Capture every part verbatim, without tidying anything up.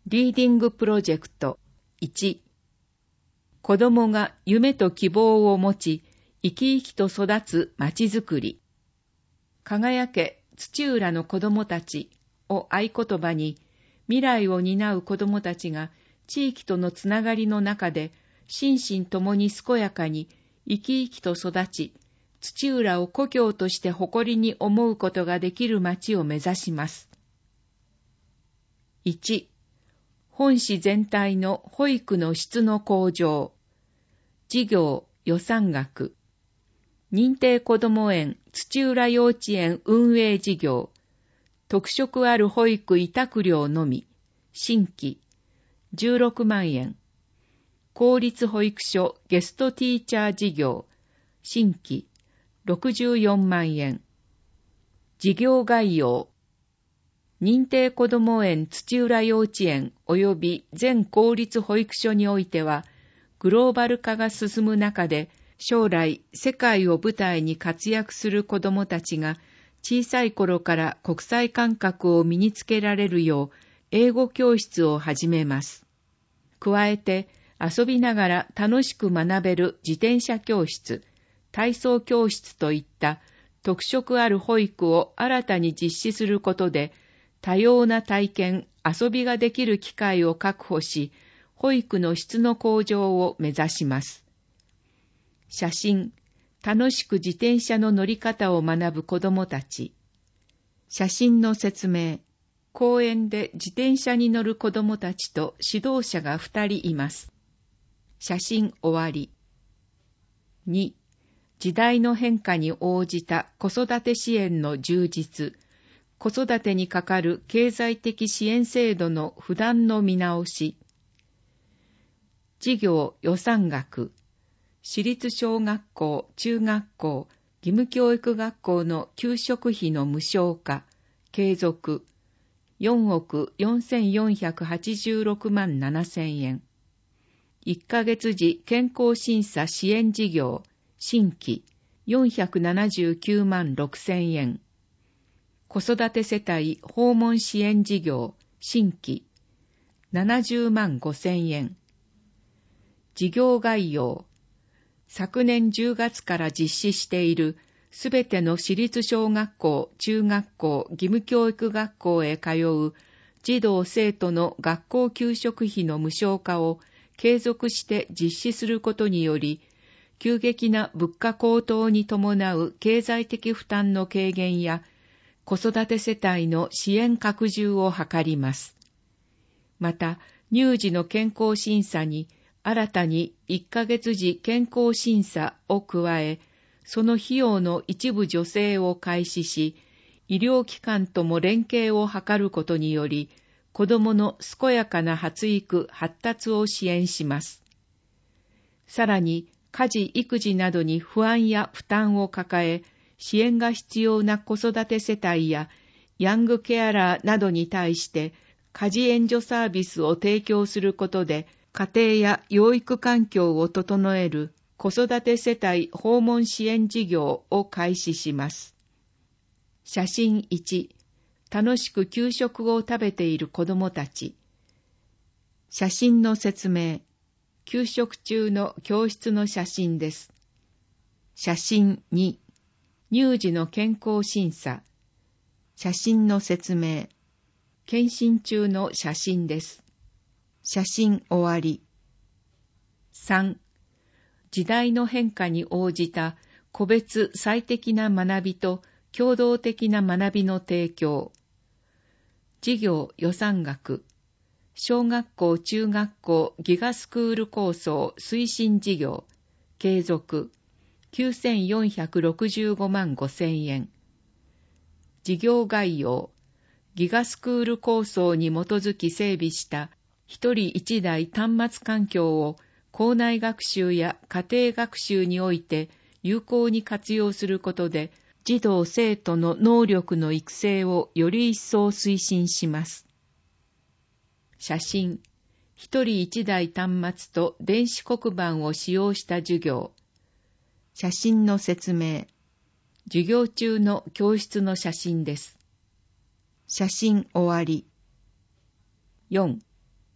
リーディングプロジェクトいち、子供が夢と希望を持ち、生き生きと育つまちづくり。輝け土浦の子供たちを合言葉に、未来を担う子供たちが地域とのつながりの中で、心身ともに健やかに生き生きと育ち、土浦を故郷として誇りに思うことができる町を目指します。いち、本市全体の保育の質の向上。事業予算額。認定こども園土浦幼稚園運営事業。特色ある保育委託料のみ。新規じゅうろくまんえん。公立保育所ゲストティーチャー事業。新規ろくじゅうよんまんえん。事業概要。認定こども園土浦幼稚園及び全公立保育所においては、グローバル化が進む中で、将来世界を舞台に活躍する子どもたちが、小さい頃から国際感覚を身につけられるよう、英語教室を始めます。加えて、遊びながら楽しく学べる自転車教室、体操教室といった特色ある保育を新たに実施することで、多様な体験、遊びができる機会を確保し、保育の質の向上を目指します。写真、楽しく自転車の乗り方を学ぶ子どもたち。写真の説明、公園で自転車に乗る子どもたちと指導者がふたりいます。写真終わり。に、時代の変化に応じた子育て支援の充実。子育てにかかる経済的支援制度の不断の見直し。事業予算額。私立小学校、中学校、義務教育学校の給食費の無償化、継続。よんおくよんせんよんひゃくはちじゅうろくまんななせんえん。いっかげつ時健康審査支援事業、新規。よんひゃくななじゅうきゅうまんろくせんえん。子育て世帯訪問支援事業、新規。ななじゅうまんごせんえん。事業概要。昨年じゅうがつから実施しているすべての私立小学校、中学校、義務教育学校へ通う児童生徒の学校給食費の無償化を継続して実施することにより、急激な物価高騰に伴う経済的負担の軽減や、子育て世帯の支援拡充を図ります。また、乳児の健康審査に新たにいっかげつ時健康審査を加え、その費用の一部助成を開始し、医療機関とも連携を図ることにより、子どもの健やかな発育・発達を支援します。さらに、家事・育児などに不安や負担を抱え、支援が必要な子育て世帯やヤングケアラーなどに対して家事援助サービスを提供することで家庭や養育環境を整える子育て世帯訪問支援事業を開始します。写真いち、楽しく給食を食べている子どもたち。写真の説明、給食中の教室の写真です。写真に、乳児の健康審査。写真の説明。検診中の写真です。写真終わり。さん、時代の変化に応じた個別最適な学びと共同的な学びの提供。事業予算額。小学校中学校ギガスクール構想推進事業。継続。きゅうせんよんひゃくろくじゅうごまんごせんえん。事業概要。ギガスクール構想に基づき整備した一人一台端末環境を校内学習や家庭学習において有効に活用することで、児童生徒の能力の育成をより一層推進します。写真。一人一台端末と電子黒板を使用した授業。写真の説明。授業中の教室の写真です。写真終わり。よん.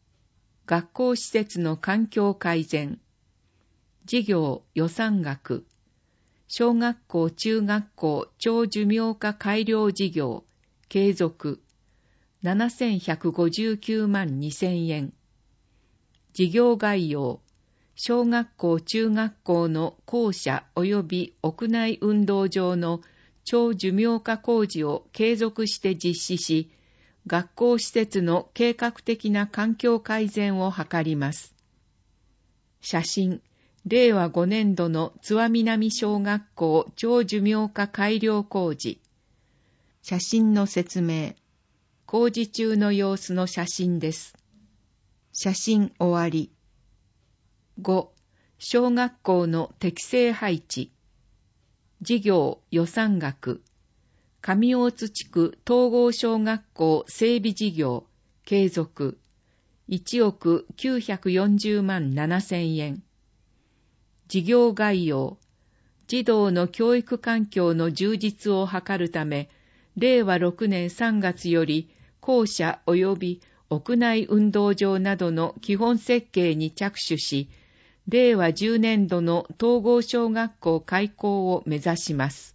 学校施設の環境改善、事業予算額、小学校中学校長寿命化改良事業、継続、ななせんひゃくごじゅうきゅうまんにせんえん。事業概要、小学校中学校の校舎及び屋内運動場の長寿命化工事を継続して実施し、学校施設の計画的な環境改善を図ります。写真、れいわごねんどの津和南小学校長寿命化改良工事。写真の説明。工事中の様子の写真です。写真終わり。ご. 小学校の適正配置。事業予算額。上大津地区統合小学校整備事業継続いちおくきゅうひゃくよんじゅうまんななせんえん。事業概要。児童の教育環境の充実を図るため、れいわろくねんさんがつより校舎及び屋内運動場などの基本設計に着手し、れいわじゅうねんどの統合小学校開校を目指します。